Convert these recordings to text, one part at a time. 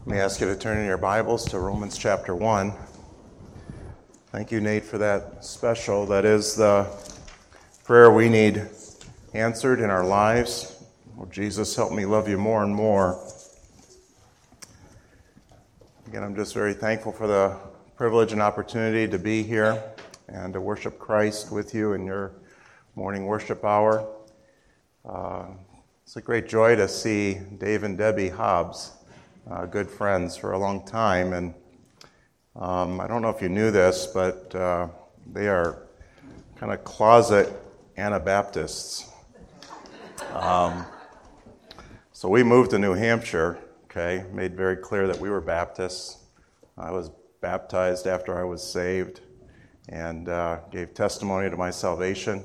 Let me ask you to turn in your Bibles to Romans chapter 1. Thank you, Nate, for that special. That is the prayer we need answered in our lives. Oh, Jesus, help me love you more and more. Again, I'm just very thankful for the privilege and opportunity to be here and to worship Christ with you in your morning worship hour. It's a great joy to see Dave and Debbie Hobbs. Good friends for a long time, and I don't know if you knew this, but they are kind of closet Anabaptists. So we moved to New Hampshire, made very clear that we were Baptists. I was baptized after I was saved and gave testimony to my salvation.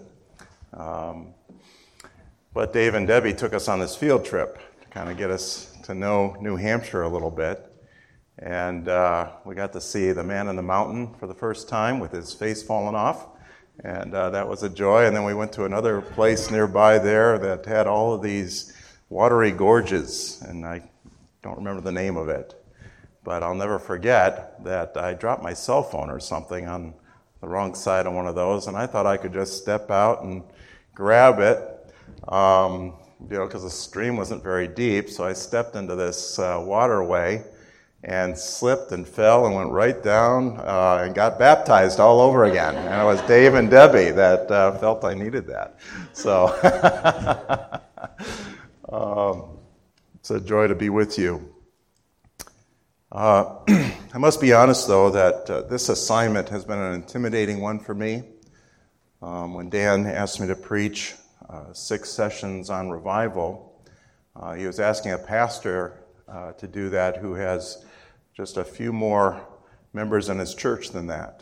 But Dave and Debbie took us on this field trip to kind of get us to know New Hampshire a little bit. And we got to see the man in the mountain for the first time with his face falling off. And that was a joy. And then we went to another place nearby there that had all of these watery gorges. And I don't remember the name of it. But I'll never forget that I dropped my cell phone or something on the wrong side of one of those. And I thought I could just step out and grab it. Because the stream wasn't very deep, so I stepped into this waterway and slipped and fell and went right down and got baptized all over again. And it was Dave and Debbie that felt I needed that. So it's a joy to be with you. I must be honest, though, that this assignment has been an intimidating one for me. When Dan asked me to preach 6 sessions on revival, he was asking a pastor to do that who has just a few more members in his church than that.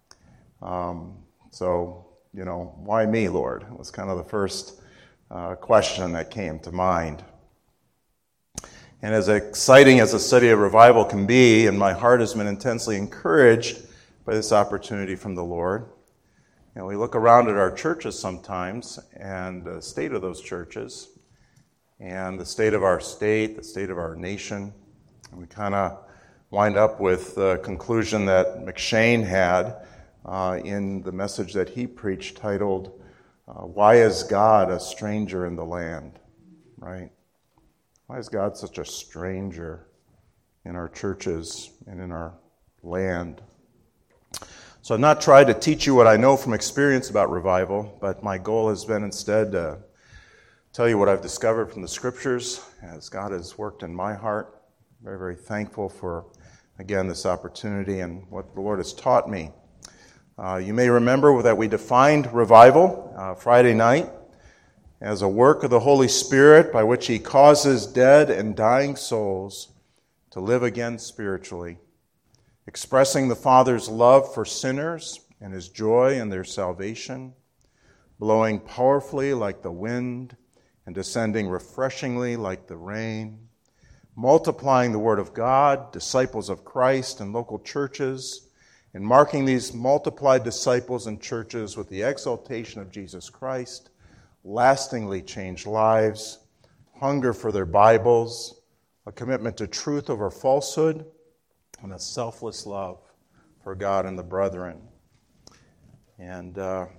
So, why me, Lord? It was kind of the first question that came to mind. And as exciting as the study of revival can be, and my heart has been intensely encouraged by this opportunity from the Lord, we look around at our churches sometimes and the state of those churches and the state of our state, the state of our nation, and we kind of wind up with the conclusion that McShane had in the message that he preached titled, Why is God a Stranger in the Land? Right? Why is God such a stranger in our churches and in our land? So I've not tried to teach you what I know from experience about revival, but my goal has been instead to tell you what I've discovered from the Scriptures as God has worked in my heart. I'm very, very thankful for, again, this opportunity and what the Lord has taught me. You may remember that we defined revival Friday night as a work of the Holy Spirit by which He causes dead and dying souls to live again spiritually, expressing the Father's love for sinners and His joy in their salvation, blowing powerfully like the wind and descending refreshingly like the rain, multiplying the Word of God, disciples of Christ and local churches, and marking these multiplied disciples and churches with the exaltation of Jesus Christ, lastingly changed lives, hunger for their Bibles, a commitment to truth over falsehood, and a selfless love for God and the brethren. And,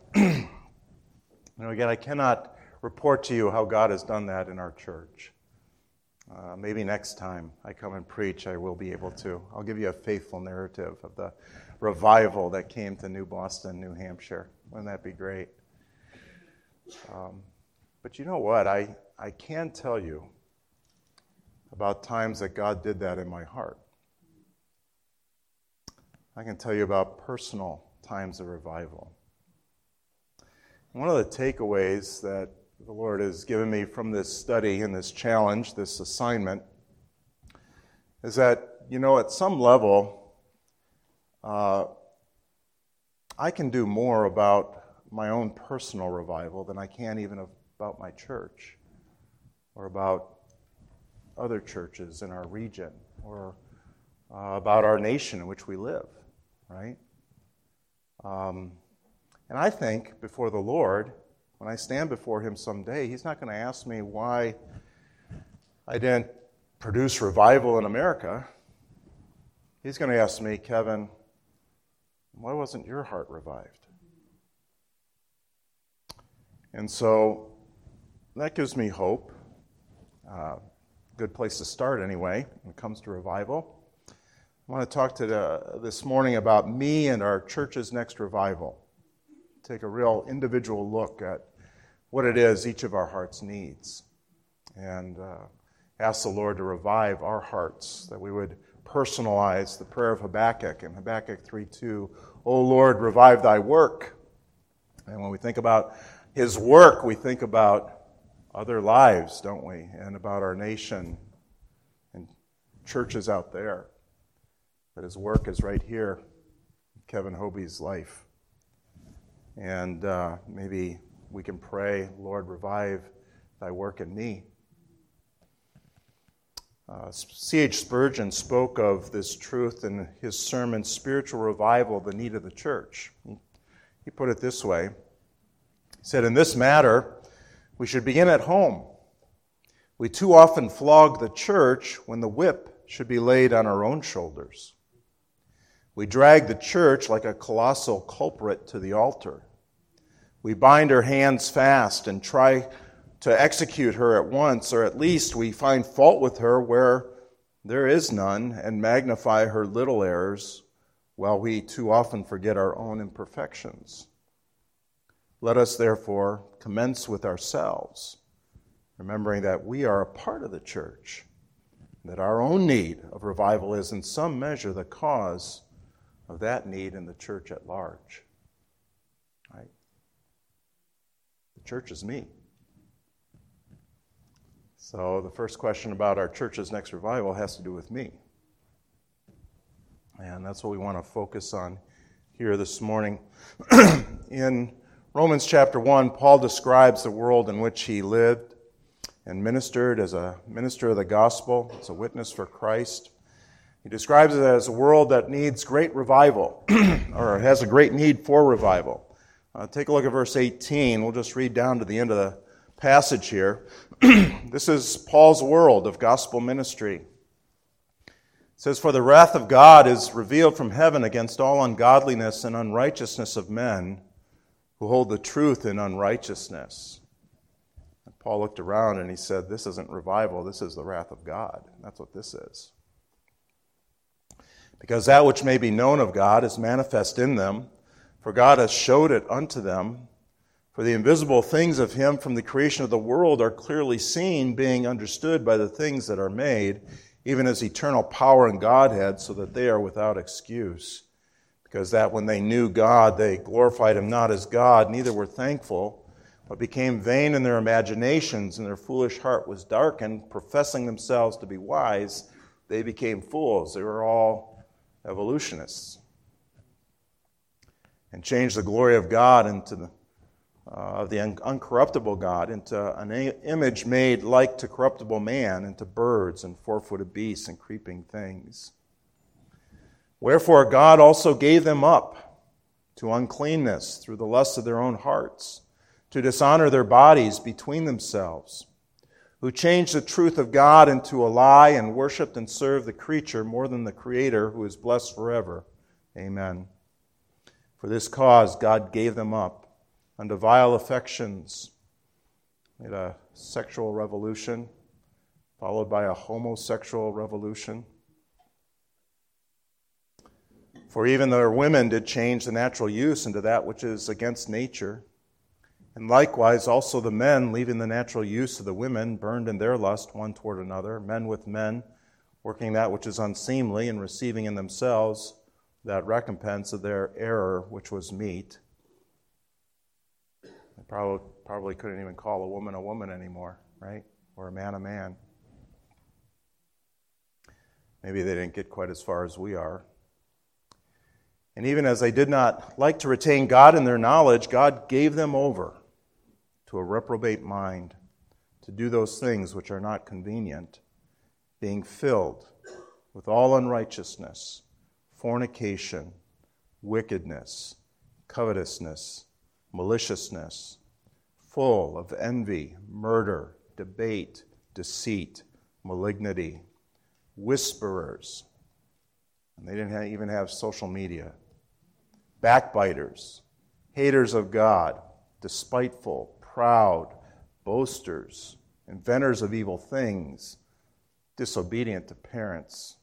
again, I cannot report to you how God has done that in our church. Maybe next time I come and preach, I will be able to. I'll give you a faithful narrative of the revival that came to New Boston, New Hampshire. Wouldn't that be great? But you know what? I can tell you about times that God did that in my heart. I can tell you about personal times of revival. One of the takeaways that the Lord has given me from this study and this challenge, this assignment, is that, at some level, I can do more about my own personal revival than I can even about my church or about other churches in our region or about our nation in which we live. Right? And I think before the Lord, when I stand before Him someday, He's not going to ask me why I didn't produce revival in America. he's going to ask me, Kevin, why wasn't your heart revived? And so that gives me hope. Good place to start anyway when it comes to revival. I want to talk this morning about me and our church's next revival. Take a real individual look at what it is each of our hearts needs. And ask the Lord to revive our hearts, that we would personalize the prayer of Habakkuk in Habakkuk 3:2. O Lord, revive thy work. And when we think about his work, we think about other lives, don't we? And about our nation and churches out there. But his work is right here, Kevin Hobie's life. And maybe we can pray, Lord, revive thy work in me. C.H. Spurgeon spoke of this truth in his sermon, Spiritual Revival, the Need of the Church. He put it this way. He said, in this matter, we should begin at home. We too often flog the church when the whip should be laid on our own shoulders. We drag the church like a colossal culprit to the altar. We bind her hands fast and try to execute her at once, or at least we find fault with her where there is none and magnify her little errors, while we too often forget our own imperfections. Let us therefore commence with ourselves, remembering that we are a part of the church, that our own need of revival is in some measure the cause of that need in the church at large. Right? The church is me. So the first question about our church's next revival has to do with me. And that's what we want to focus on here this morning. In Romans chapter 1, Paul describes the world in which he lived and ministered as a minister of the gospel, as a witness for Christ. He describes it as a world that needs great revival, or has a great need for revival. Take a look at verse 18. We'll just read down to the end of the passage here. This is Paul's world of gospel ministry. It says, for the wrath of God is revealed from heaven against all ungodliness and unrighteousness of men who hold the truth in unrighteousness. And Paul looked around and he said, this isn't revival, this is the wrath of God. That's what this is. Because that which may be known of God is manifest in them, for God has showed it unto them. For the invisible things of him from the creation of the world are clearly seen, being understood by the things that are made, even as eternal power and Godhead, so that they are without excuse. Because that when they knew God, they glorified him not as God, neither were thankful, but became vain in their imaginations, and their foolish heart was darkened. Professing themselves to be wise, they became fools. They were all evolutionists. And changed the glory of God into the uncorruptible God into an image made like to corruptible man, into birds and four-footed beasts and creeping things. Wherefore God also gave them up to uncleanness through the lusts of their own hearts, to dishonor their bodies between themselves, who changed the truth of God into a lie and worshipped and served the creature more than the Creator, who is blessed forever. Amen. For this cause God gave them up unto vile affections. Made a sexual revolution, followed by a homosexual revolution. For even their women did change the natural use into that which is against nature. And likewise also the men, leaving the natural use of the women, burned in their lust one toward another, men with men, working that which is unseemly, and receiving in themselves that recompense of their error which was meet. They probably couldn't even call a woman anymore, right? Or a man. Maybe they didn't get quite as far as we are. And even as they did not like to retain God in their knowledge, God gave them over to a reprobate mind to do those things which are not convenient, being filled with all unrighteousness, fornication, wickedness, covetousness, maliciousness, full of envy, murder, debate, deceit, malignity, whisperers, And they didn't even have social media. Backbiters, haters of God, despiteful, proud, boasters, inventors of evil things, disobedient to parents.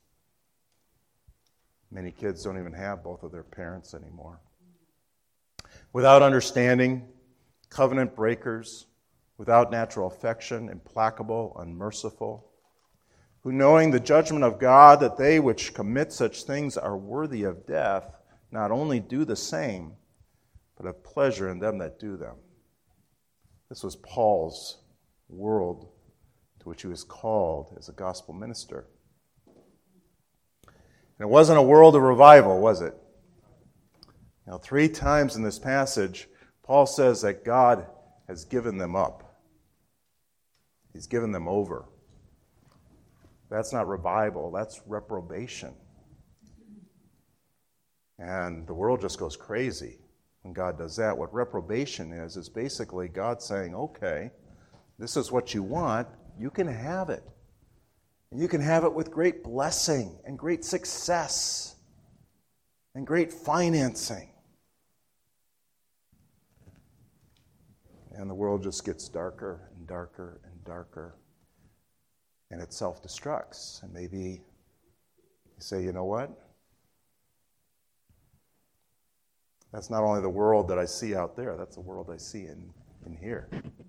Many kids don't even have both of their parents anymore. Without understanding, covenant breakers, without natural affection, implacable, unmerciful, who knowing the judgment of God that they which commit such things are worthy of death, not only do the same, but have pleasure in them that do them. This was Paul's world to which he was called as a gospel minister. And it wasn't a world of revival, was it? 3 times in this passage, Paul says that God has given them up. He's given them over. That's not revival, that's reprobation. And the world just goes crazy when God does that. What reprobation is basically God saying, okay, this is what you want, you can have it. And you can have it with great blessing and great success and great financing. And the world just gets darker and darker and darker. And it self-destructs. And maybe you say, you know what? That's not only the world that I see out there, that's the world I see in here.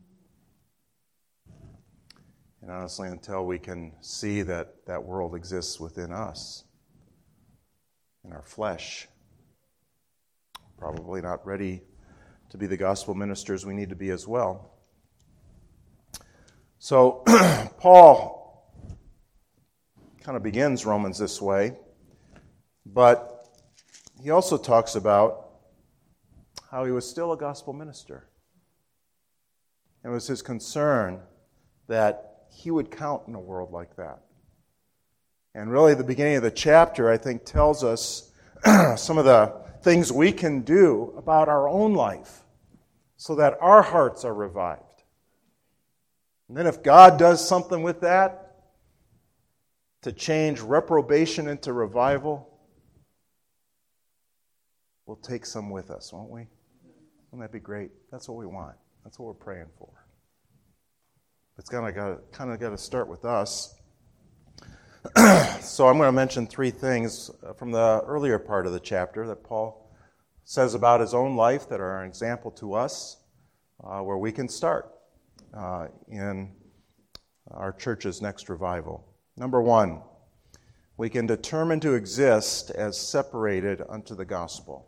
And honestly, until we can see that that world exists within us, in our flesh, probably not ready to be the gospel ministers we need to be as well. So, Paul kind of begins Romans this way, but he also talks about how he was still a gospel minister. It was his concern that he would count in a world like that. And really, the beginning of the chapter, I think, tells us some of the things we can do about our own life so that our hearts are revived. And then if God does something with that to change reprobation into revival, we'll take some with us, won't we? Wouldn't that be great? That's what we want. That's what we're praying for. It's kind of got to start with us. So I'm going to mention 3 things from the earlier part of the chapter that Paul says about his own life that are an example to us where we can start in our church's next revival. Number 1, we can determine to exist as separated unto the gospel.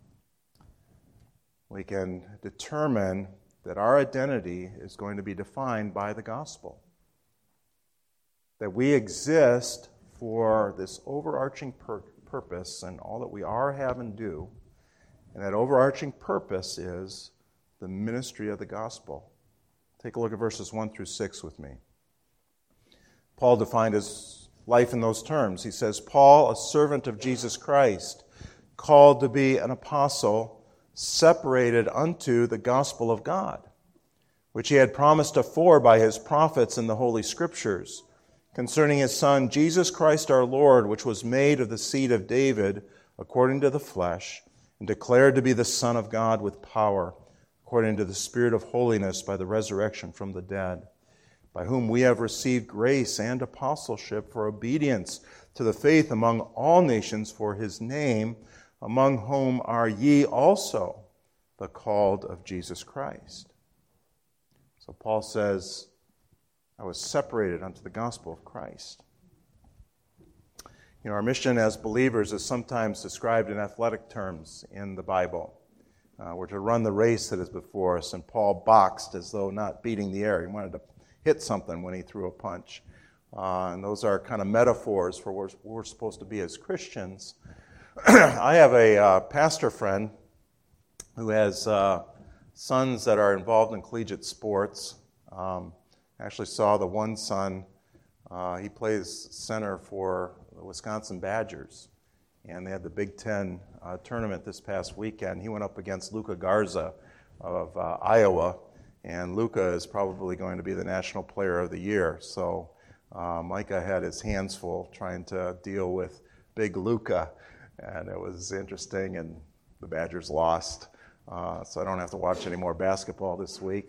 We can determine that our identity is going to be defined by the gospel. That we exist for this overarching purpose and all that we are, have, and do. And that overarching purpose is the ministry of the gospel. Take a look at verses 1 through 6 with me. Paul defined his life in those terms. He says, Paul, a servant of Jesus Christ, called to be an apostle, separated unto the gospel of God, which he had promised afore by his prophets in the Holy Scriptures, concerning his Son, Jesus Christ our Lord, which was made of the seed of David, according to the flesh, and declared to be the Son of God with power, according to the Spirit of holiness by the resurrection from the dead, by whom we have received grace and apostleship for obedience to the faith among all nations for his name, among whom are ye also the called of Jesus Christ. So Paul says, I was separated unto the gospel of Christ. Our mission as believers is sometimes described in athletic terms in the Bible. We're to run the race that is before us, and Paul boxed as though not beating the air. He wanted to hit something when he threw a punch. And those are kind of metaphors for where we're supposed to be as Christians. I have a pastor friend who has sons that are involved in collegiate sports. I actually saw the one son, he plays center for the Wisconsin Badgers, and they had the Big Ten tournament this past weekend. He went up against Luka Garza of Iowa, and Luka is probably going to be the National Player of the Year. So Micah had his hands full trying to deal with Big Luca, and it was interesting, and the Badgers lost, so I don't have to watch any more basketball this week.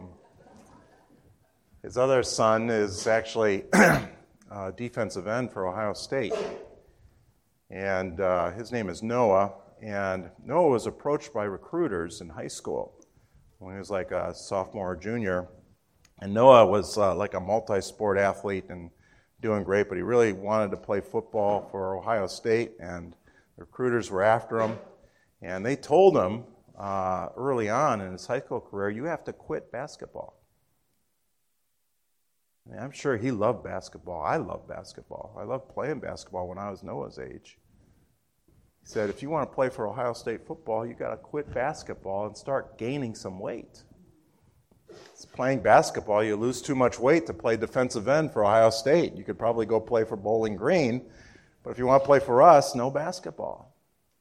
His other son is actually a defensive end for Ohio State, and his name is Noah, and Noah was approached by recruiters in high school when he was like a sophomore or junior, and Noah was like a multi-sport athlete and doing great, but he really wanted to play football for Ohio State, and the recruiters were after him, and they told him early on in his high school career, you have to quit basketball. I mean, I'm sure he loved basketball. I love basketball. I loved playing basketball when I was Noah's age. He said, if you want to play for Ohio State football, you got to quit basketball and start gaining some weight. It's playing basketball, you lose too much weight to play defensive end for Ohio State. You could probably go play for Bowling Green, but if you want to play for us, no basketball.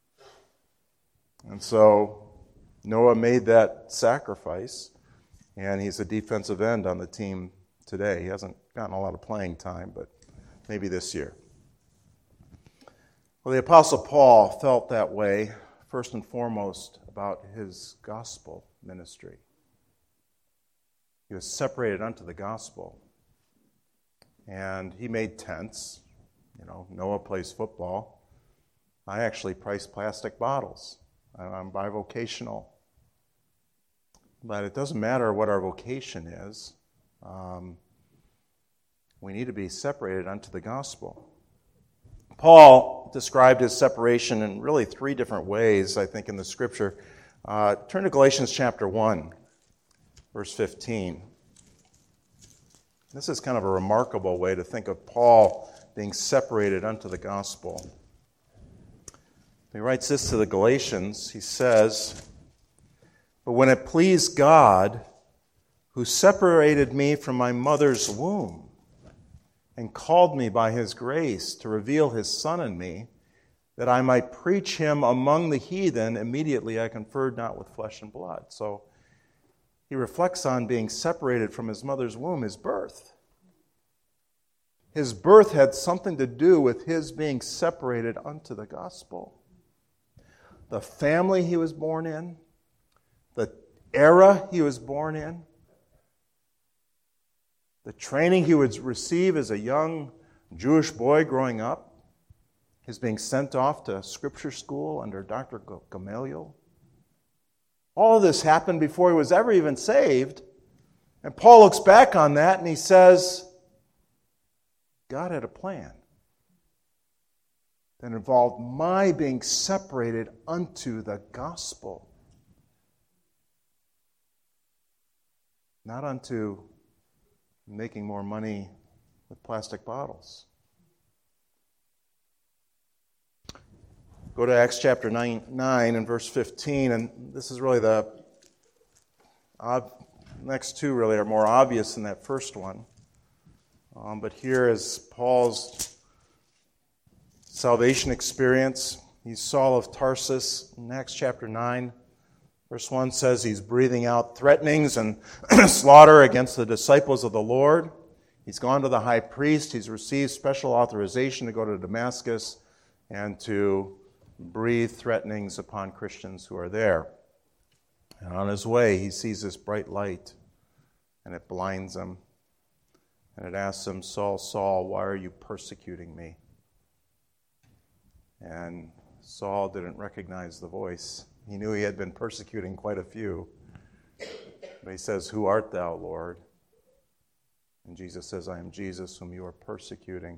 And so Noah made that sacrifice, and he's a defensive end on the team today. He hasn't gotten a lot of playing time, but maybe this year. Well, the Apostle Paul felt that way, first and foremost, about his gospel ministry. He was separated unto the gospel. And he made tents. You know, Noah plays football. I actually price plastic bottles. I'm bivocational. But it doesn't matter what our vocation is. We need to be separated unto the gospel. Paul described his separation in really three different ways, I think, in the Scripture. Turn to Galatians chapter 1, verse 15. This is kind of a remarkable way to think of Paul being separated unto the gospel. He writes this to the Galatians. He says, "But when it pleased God, who separated me from my mother's womb, and called me by his grace to reveal his Son in me, that I might preach him among the heathen, immediately I conferred not with flesh and blood." So he reflects on being separated from his mother's womb, his birth. His birth had something to do with his being separated unto the gospel. The family he was born in, the era he was born in, the training he would receive as a young Jewish boy growing up, his being sent off to scripture school under Dr. Gamaliel. All of this happened before he was ever even saved. And Paul looks back on that and he says, God had a plan that involved my being separated unto the gospel. Not unto making more money with plastic bottles. Go to Acts chapter 9 and verse 15, and this is really the next two really are more obvious than that first one. But here is Paul's salvation experience. He's Saul of Tarsus in Acts chapter 9. Verse 1 says he's breathing out threatenings and slaughter against the disciples of the Lord. He's gone to the high priest. He's received special authorization to go to Damascus and to breathe threatenings upon Christians who are there. And on his way, he sees this bright light, and it blinds him. And it asks him, "Saul, Saul, why are you persecuting me?" And Saul didn't recognize the voice. He knew he had been persecuting quite a few. But he says, "Who art thou, Lord?" And Jesus says, "I am Jesus whom you are persecuting."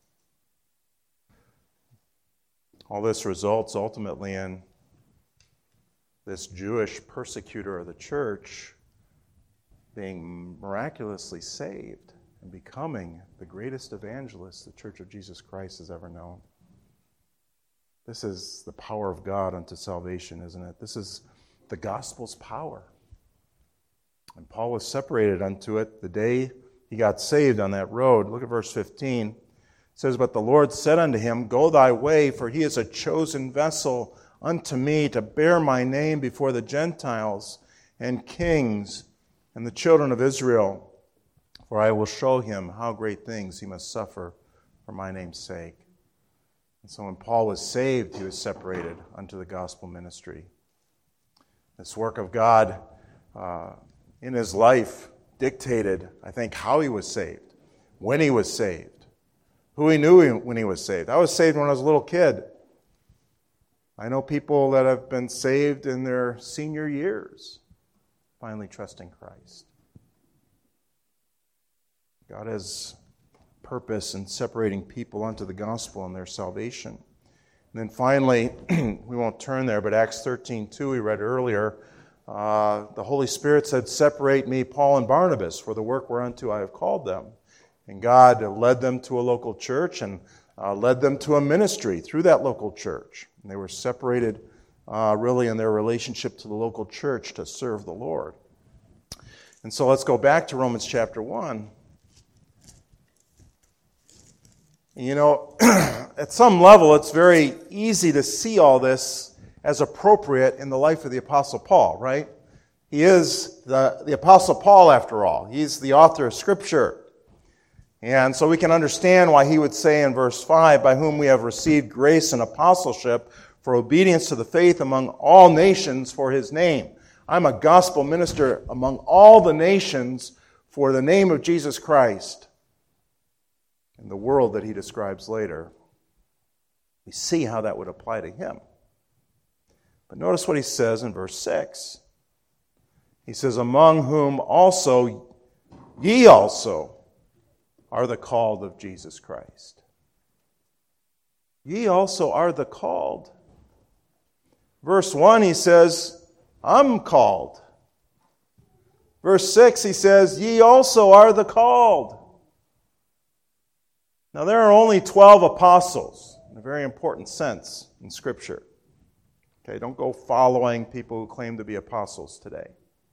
All this results ultimately in this Jewish persecutor of the church being miraculously saved and becoming the greatest evangelist the Church of Jesus Christ has ever known. This is the power of God unto salvation, isn't it? This is the gospel's power. And Paul was separated unto it the day he got saved on that road. Look at verse 15. It says, "But the Lord said unto him, Go thy way, for he is a chosen vessel unto me to bear my name before the Gentiles and kings and the children of Israel. For I will show him how great things he must suffer for my name's sake." And so when Paul was saved, he was separated unto the gospel ministry. This work of God in his life dictated, I think, how he was saved, when he was saved, who he knew when he was saved. I was saved when I was a little kid. I know people that have been saved in their senior years, finally trusting Christ. God has purpose in separating people unto the gospel and their salvation. And then finally, we won't turn there, but Acts 13:2, we read earlier, the Holy Spirit said, "Separate me, Paul and Barnabas, for the work whereunto I have called them." And God led them to a local church and led them to a ministry through that local church. And they were separated really in their relationship to the local church to serve the Lord. And so let's go back to Romans chapter 1. You know, at some level, it's very easy to see all this as appropriate in the life of the Apostle Paul, right? He is the Apostle Paul, after all. He's the author of Scripture. And so we can understand why he would say in verse 5, "By whom we have received grace and apostleship for obedience to the faith among all nations for his name." I'm a gospel minister among all the nations for the name of Jesus Christ. In the world that he describes later, we see how that would apply to him. But notice what he says in verse 6. He says, "Among whom also ye also are the called of Jesus Christ." Ye also are the called. Verse 1, he says, "I'm called." Verse 6, he says, "Ye also are the called." Now, there are only 12 apostles, in a very important sense in Scripture. Okay, don't go following people who claim to be apostles today.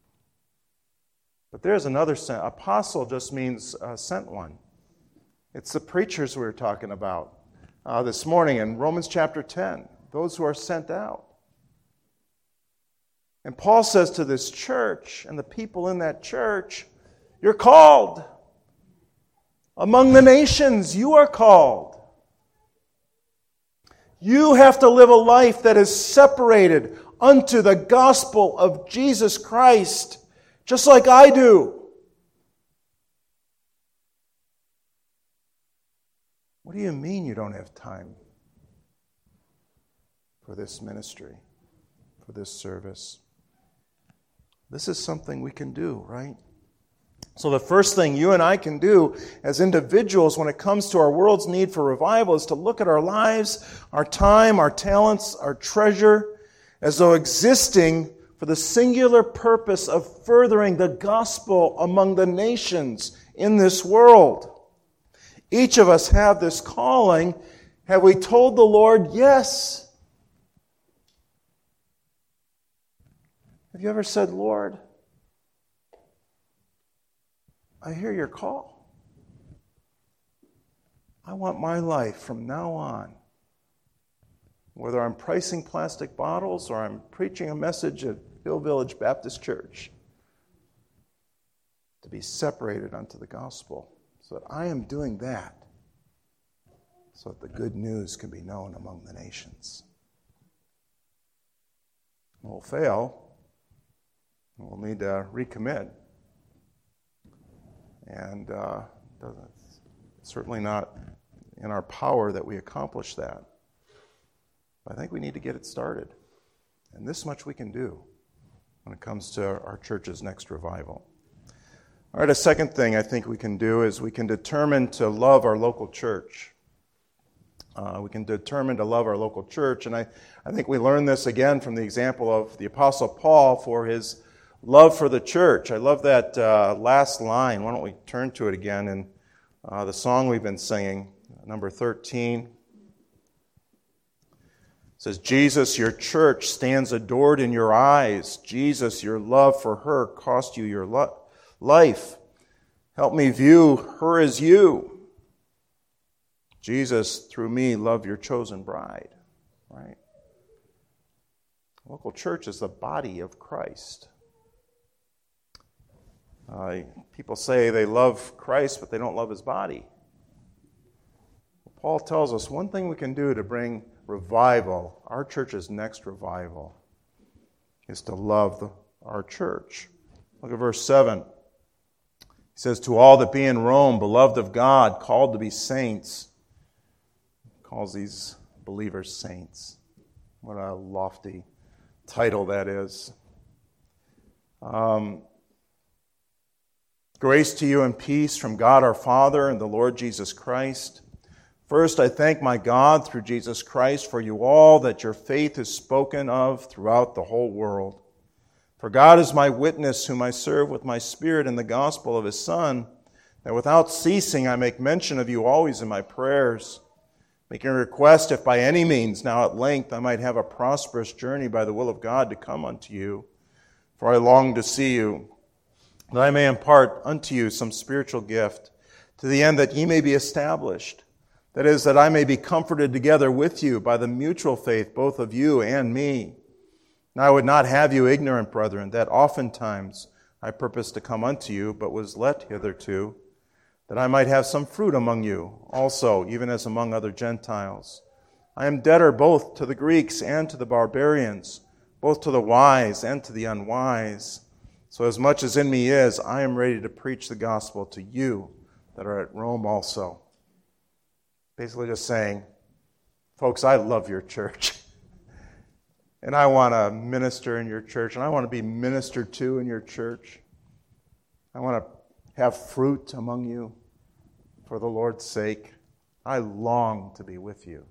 But there's another sense. Apostle just means sent one. It's the preachers we were talking about this morning in Romans chapter 10, those who are sent out. And Paul says to this church and the people in that church, you're called. Among the nations, you are called. You have to live a life that is separated unto the gospel of Jesus Christ, just like I do. What do you mean you don't have time for this ministry, for this service? This is something we can do, right? So the first thing you and I can do as individuals when it comes to our world's need for revival is to look at our lives, our time, our talents, our treasure, as though existing for the singular purpose of furthering the gospel among the nations in this world. Each of us have this calling. Have we told the Lord yes? Have you ever said, Lord, I hear your call. I want my life from now on, whether I'm pricing plastic bottles or I'm preaching a message at Hill Village Baptist Church, to be separated unto the gospel, so that I am doing that, so that the good news can be known among the nations. We'll fail. We'll need to recommit. And it's certainly not in our power that we accomplish that. But I think we need to get it started. And this much we can do when it comes to our church's next revival. All right, a second thing I think we can do is we can determine to love our local church. We can determine to love our local church. And I think we learn this again from the example of the Apostle Paul for his love for the church. I love that last line. Why don't we turn to it again in the song we've been singing, number 13. It says, Jesus, your church stands adored in your eyes. Jesus, your love for her cost you your life. Help me view her as you. Jesus, through me, love your chosen bride. Right? Local church is the body of Christ. People say they love Christ, but they don't love his body. Paul tells us one thing we can do to bring revival, our church's next revival, is to love our church. Look at verse 7. He says, to all that be in Rome, beloved of God, called to be saints. He calls these believers saints. What a lofty title that is. Grace to you and peace from God our Father and the Lord Jesus Christ. First, I thank my God through Jesus Christ for you all, that your faith is spoken of throughout the whole world. For God is my witness, whom I serve with my spirit in the gospel of his Son, that without ceasing I make mention of you always in my prayers, making a request if by any means now at length I might have a prosperous journey by the will of God to come unto you. For I long to see you, that I may impart unto you some spiritual gift, to the end that ye may be established. That is, that I may be comforted together with you by the mutual faith, both of you and me. And I would not have you ignorant, brethren, that oftentimes I purposed to come unto you, but was let hitherto, that I might have some fruit among you, also, even as among other Gentiles. I am debtor both to the Greeks and to the barbarians, both to the wise and to the unwise. So as much as in me is, I am ready to preach the gospel to you that are at Rome also. Basically just saying, folks, I love your church. And I want to minister in your church. And I want to be ministered to in your church. I want to have fruit among you for the Lord's sake. I long to be with you.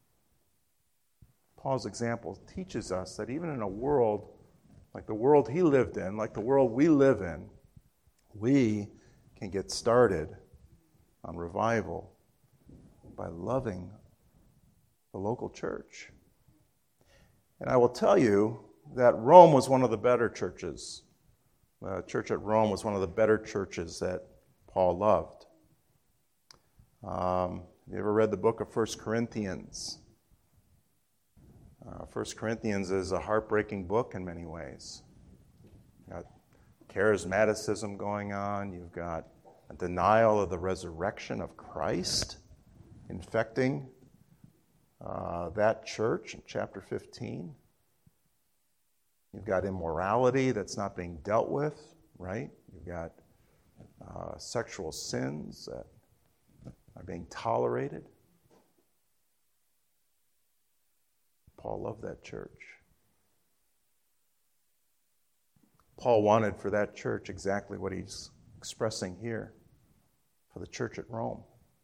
Paul's example teaches us that even in a world like the world he lived in, like the world we live in, we can get started on revival by loving the local church. And I will tell you that Rome was one of the better churches. The church at Rome was one of the better churches that Paul loved. You ever read the book of 1 Corinthians? 1 Corinthians is a heartbreaking book in many ways. You've got charismaticism going on. You've got a denial of the resurrection of Christ infecting that church in chapter 15. You've got immorality that's not being dealt with, right? You've got sexual sins that are being tolerated. Paul loved that church. Paul wanted for that church exactly what he's expressing here for the church at Rome.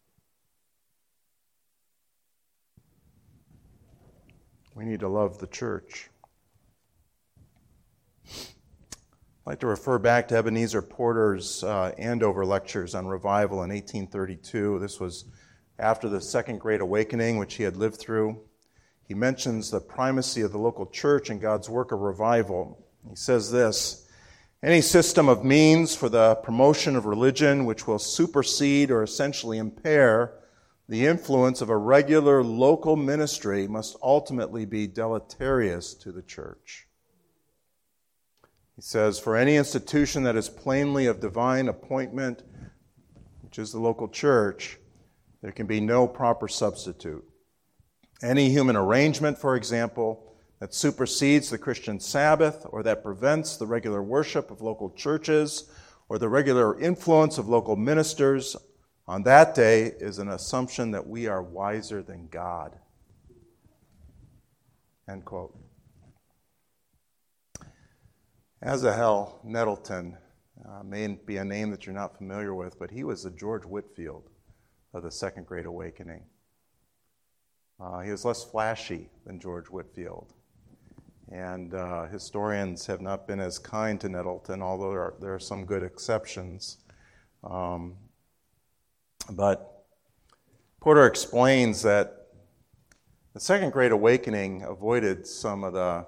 We need to love the church. I'd like to refer back to Ebenezer Porter's Andover lectures on revival in 1832. This was after the Second Great Awakening, which he had lived through. He mentions the primacy of the local church in God's work of revival. He says this: any system of means for the promotion of religion which will supersede or essentially impair the influence of a regular local ministry must ultimately be deleterious to the church. He says, for any institution that is plainly of divine appointment, which is the local church, there can be no proper substitute. Any human arrangement, for example, that supersedes the Christian Sabbath or that prevents the regular worship of local churches or the regular influence of local ministers on that day is an assumption that we are wiser than God. End quote. Asahel Nettleton may be a name that you're not familiar with, but he was the George Whitefield of the Second Great Awakening. He was less flashy than George Whitefield. And historians have not been as kind to Nettleton, although there are some good exceptions. But Porter explains that the Second Great Awakening avoided some of the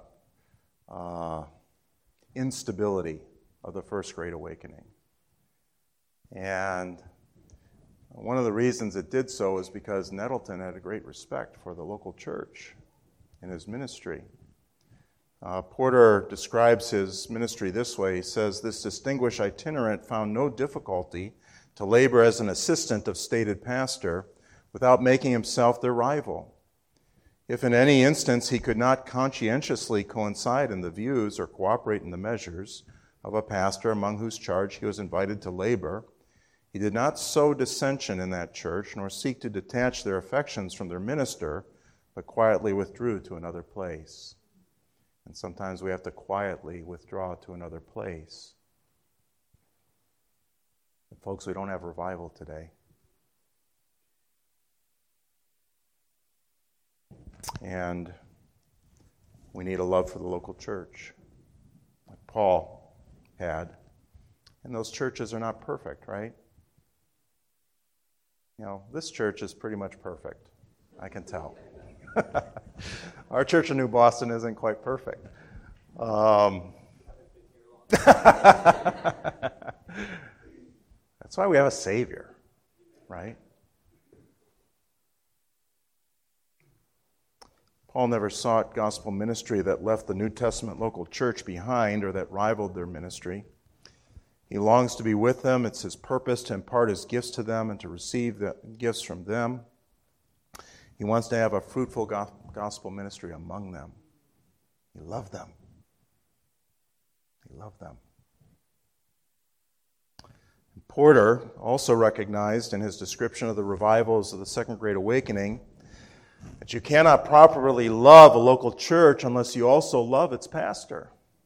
instability of the First Great Awakening. And one of the reasons it did so is because Nettleton had a great respect for the local church and his ministry. Porter describes his ministry this way. He says, this distinguished itinerant found no difficulty to labor as an assistant of stated pastor, without making himself their rival. If in any instance he could not conscientiously coincide in the views or cooperate in the measures of a pastor among whose charge he was invited to labor, he did not sow dissension in that church, nor seek to detach their affections from their minister, but quietly withdrew to another place. And sometimes we have to quietly withdraw to another place. And folks, we don't have revival today. And we need a love for the local church, like Paul had. And those churches are not perfect, right? You know, this church is pretty much perfect. I can tell. Our church in New Boston isn't quite perfect. That's why we have a Savior, right? Paul never sought gospel ministry that left the New Testament local church behind or that rivaled their ministry. He longs to be with them. It's his purpose to impart his gifts to them and to receive the gifts from them. He wants to have a fruitful gospel ministry among them. He loved them. He loved them. Porter also recognized in his description of the revivals of the Second Great Awakening that you cannot properly love a local church unless you also love its pastor.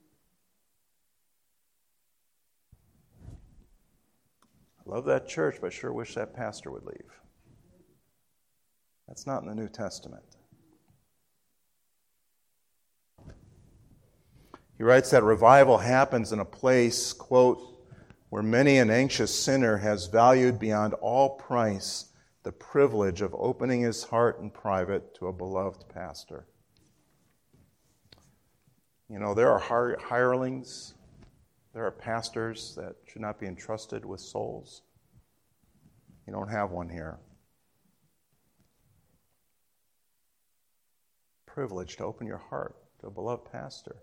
I love that church, but I sure wish that pastor would leave. That's not in the New Testament. He writes that revival happens in a place, quote, where many an anxious sinner has valued beyond all price the privilege of opening his heart in private to a beloved pastor. You know, there are hirelings, there are pastors that should not be entrusted with souls. You don't have one here. Privilege to open your heart to a beloved pastor.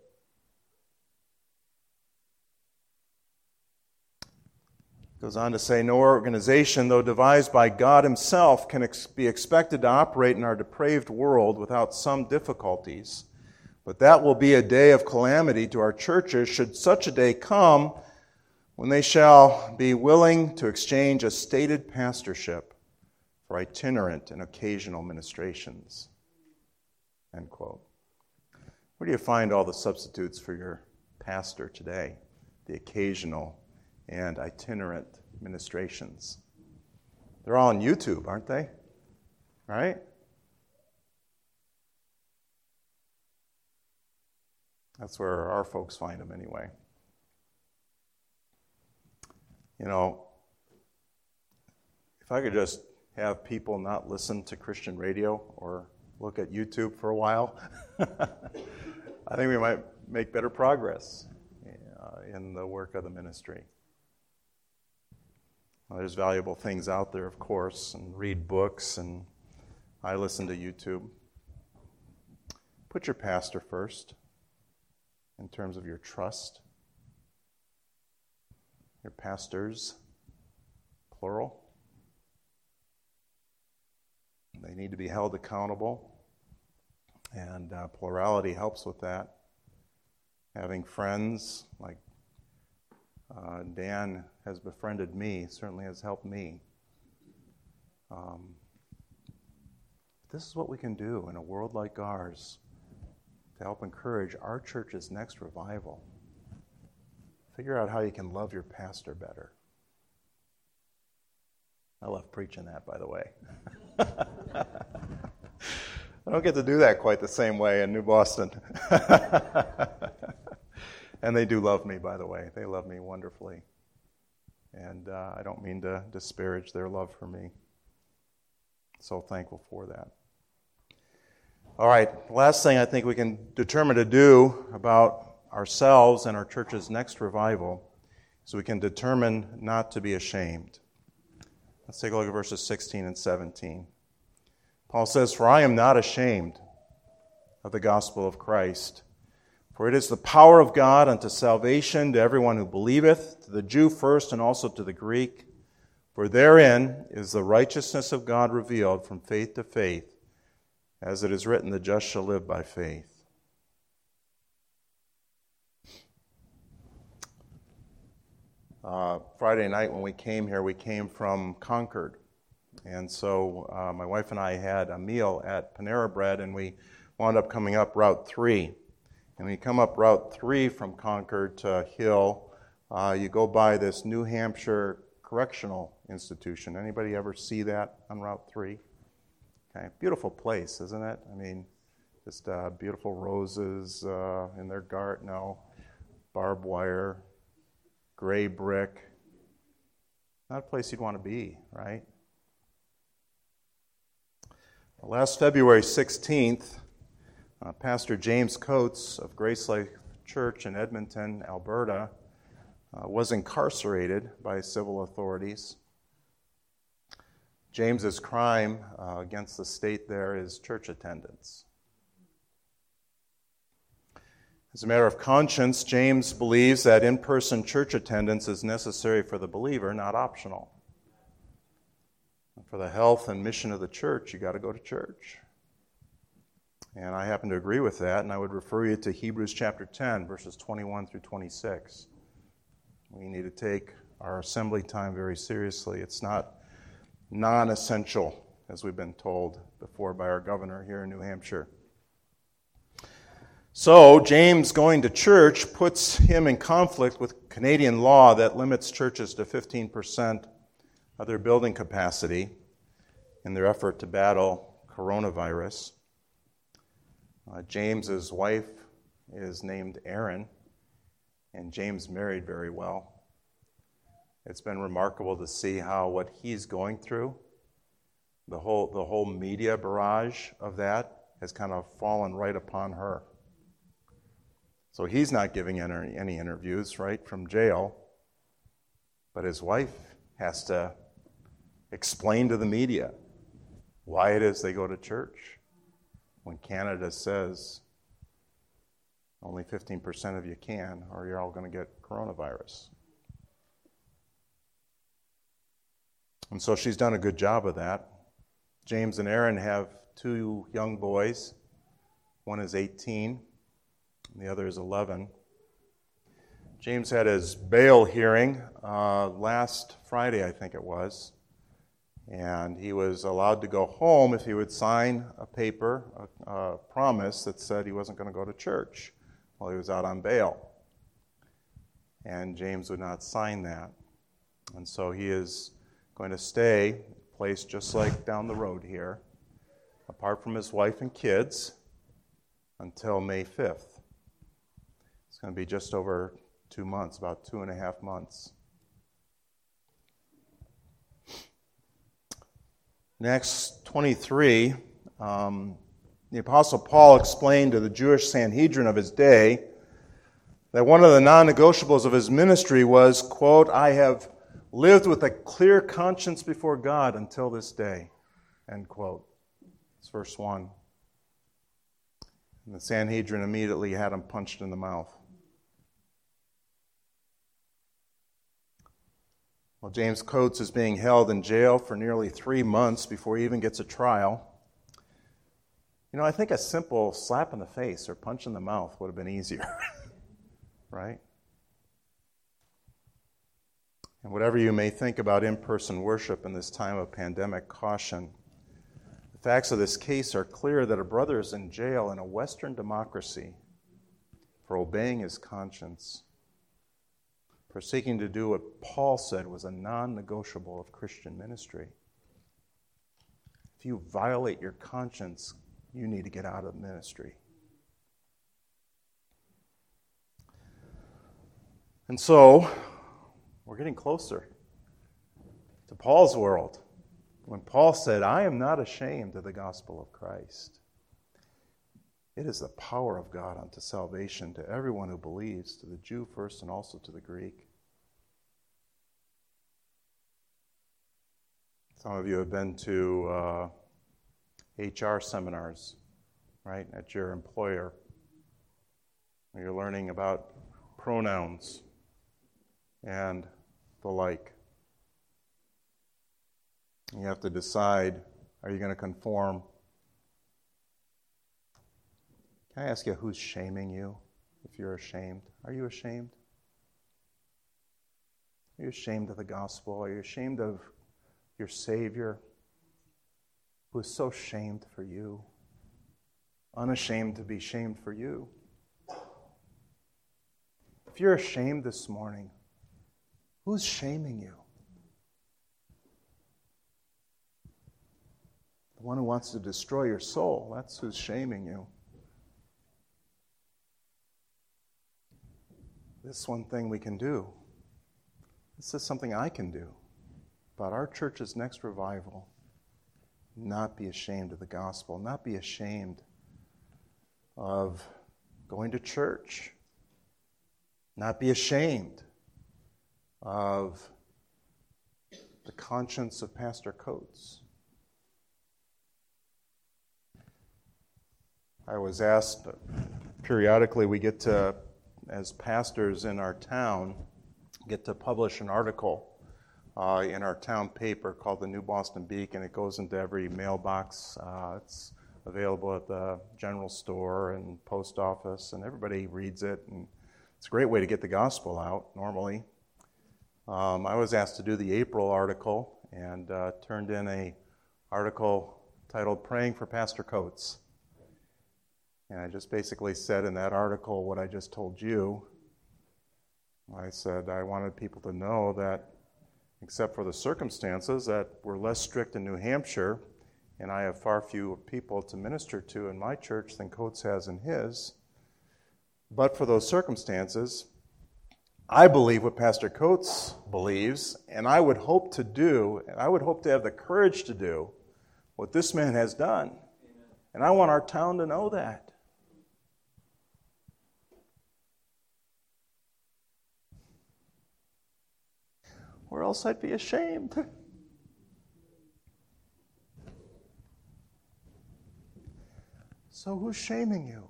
Goes on to say, no organization, though devised by God himself, can be expected to operate in our depraved world without some difficulties. But that will be a day of calamity to our churches should such a day come when they shall be willing to exchange a stated pastorship for itinerant and occasional ministrations. End quote. Where do you find all the substitutes for your pastor today? The occasional and itinerant ministrations. They're all on YouTube, aren't they? Right? That's where our folks find them anyway. You know, if I could just have people not listen to Christian radio or look at YouTube for a while, I think we might make better progress in the work of the ministry. Well, there's valuable things out there, of course, and read books, and I listen to YouTube. Put your pastor first in terms of your trust. Your pastors, plural. They need to be held accountable, and plurality helps with that. Having friends like Dan has befriended me, certainly has helped me. This is what we can do in a world like ours to help encourage our church's next revival. Figure out how you can love your pastor better. I love preaching that, by the way. I don't get to do that quite the same way in New Boston. And they do love me, by the way. They love me wonderfully. And I don't mean to disparage their love for me. So thankful for that. All right, last thing I think we can determine to do about ourselves and our church's next revival is we can determine not to be ashamed. Let's take a look at verses 16 and 17. Paul says, "For I am not ashamed of the gospel of Christ, for it is the power of God unto salvation to everyone who believeth, to the Jew first and also to the Greek. For therein is the righteousness of God revealed from faith to faith, as it is written, the just shall live by faith. Friday night when we came here, we came from Concord. And so my wife and I had a meal at Panera Bread, and we wound up coming up Route 3. And when you come up Route 3 from Concord to Hill, you go by this New Hampshire Correctional Institution. Anybody ever see that on Route 3? Okay, beautiful place, isn't it? I mean, just beautiful roses in their garden, barbed wire, gray brick. Not a place you'd want to be, right? Last February 16th, Pastor James Coates of Grace Life Church in Edmonton, Alberta, was incarcerated by civil authorities. James's crime against the state there is church attendance. As a matter of conscience, James believes that in-person church attendance is necessary for the believer, not optional. For the health and mission of the church, you got to go to church. And I happen to agree with that, and I would refer you to Hebrews chapter 10, verses 21 through 26. We need to take our assembly time very seriously. It's not non-essential, as we've been told before by our governor here in New Hampshire. So, James going to church puts him in conflict with Canadian law that limits churches to 15% of their building capacity in their effort to battle coronavirus. James's wife is named Erin, and James married very well. It's been remarkable to see how what he's going through, the whole media barrage of that has kind of fallen right upon her. So he's not giving any interviews, right, from jail, but his wife has to explain to the media why it is they go to church when Canada says only 15% of you can, or you're all going to get coronavirus. And so she's done a good job of that. James and Erin have 2 young boys. One is 18, and the other is 11. James had his bail hearing last Friday, I think it was, and he was allowed to go home if he would sign a paper, a promise that said he wasn't going to go to church while he was out on bail. And James would not sign that. And so he is going to stay, placed just like down the road here, apart from his wife and kids, until May 5th. It's going to be just over 2 months, about 2.5 months. Acts 23, the Apostle Paul explained to the Jewish Sanhedrin of his day that one of the non-negotiables of his ministry was, quote, I have lived with a clear conscience before God until this day, end quote. It's verse 1. And the Sanhedrin immediately had him punched in the mouth. Well, James Coates is being held in jail for nearly 3 months before he even gets a trial. You know, I think a simple slap in the face or punch in the mouth would have been easier, right? And whatever you may think about in-person worship in this time of pandemic caution, the facts of this case are clear that a brother is in jail in a Western democracy for obeying his conscience, for seeking to do what Paul said was a non-negotiable of Christian ministry. If you violate your conscience, you need to get out of ministry. And so, we're getting closer to Paul's world. When Paul said, I am not ashamed of the gospel of Christ. It is the power of God unto salvation to everyone who believes, to the Jew first and also to the Greek. Some of you have been to HR seminars, right, at your employer, where you're learning about pronouns and the like. You have to decide, are you going to conform? Can I ask you, who's shaming you if you're ashamed? Are you ashamed? Are you ashamed of the gospel? Are you ashamed of your Savior who is so shamed for you? Unashamed to be shamed for you. If you're ashamed this morning, who's shaming you? The one who wants to destroy your soul, that's who's shaming you. This is one thing we can do. This is something I can do about our church's next revival. Not be ashamed of the gospel, not be ashamed of going to church, not be ashamed of the conscience of Pastor Coates. I was asked, periodically we get to, as pastors in our town, get to publish an article in our town paper called the New Boston Beacon. It goes into every mailbox. It's available at the general store and post office, and everybody reads it. And it's a great way to get the gospel out, normally. I was asked to do the April article and turned in an article titled Praying for Pastor Coates. And I just basically said in that article what I just told you. I said I wanted people to know that, except for the circumstances, that we're less strict in New Hampshire, and I have far fewer people to minister to in my church than Coates has in his. But for those circumstances, I believe what Pastor Coates believes, and I would hope to do, and I would hope to have the courage to do what this man has done. Amen. And I want our town to know that. Or else I'd be ashamed. So who's shaming you?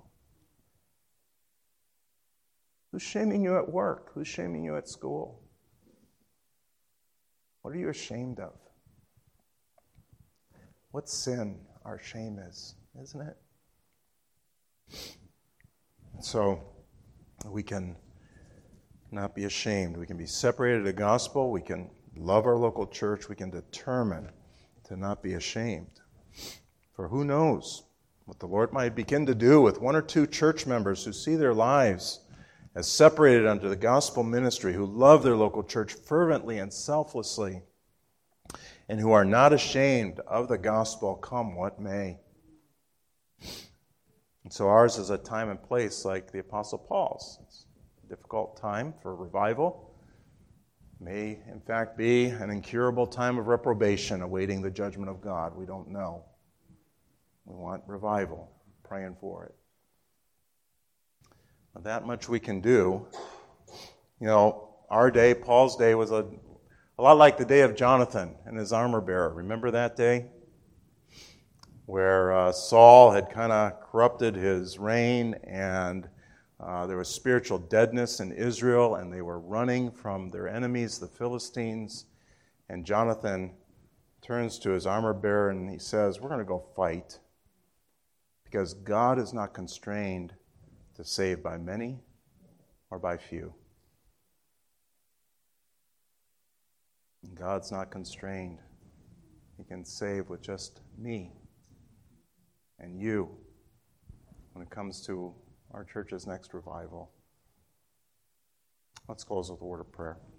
Who's shaming you at work? Who's shaming you at school? What are you ashamed of? What sin our shame is, isn't it? So we can not be ashamed. We can be separated of the gospel. We can love our local church. We can determine to not be ashamed. For who knows what the Lord might begin to do with one or two church members who see their lives as separated under the gospel ministry, who love their local church fervently and selflessly, and who are not ashamed of the gospel, come what may. And so ours is a time and place like the Apostle Paul's. It's a difficult time for revival. It may, in fact, be an incurable time of reprobation awaiting the judgment of God. We don't know. We want revival, praying for it. Now, that much we can do. You know, our day, Paul's day, was a lot like the day of Jonathan and his armor bearer. Remember that day? Where Saul had kind of corrupted his reign, and there was spiritual deadness in Israel, and they were running from their enemies, the Philistines. And Jonathan turns to his armor bearer and he says, "We're going to go fight, because God is not constrained to save by many or by few." God's not constrained. He can save with just me and you when it comes to our church's next revival. Let's close with a word of prayer.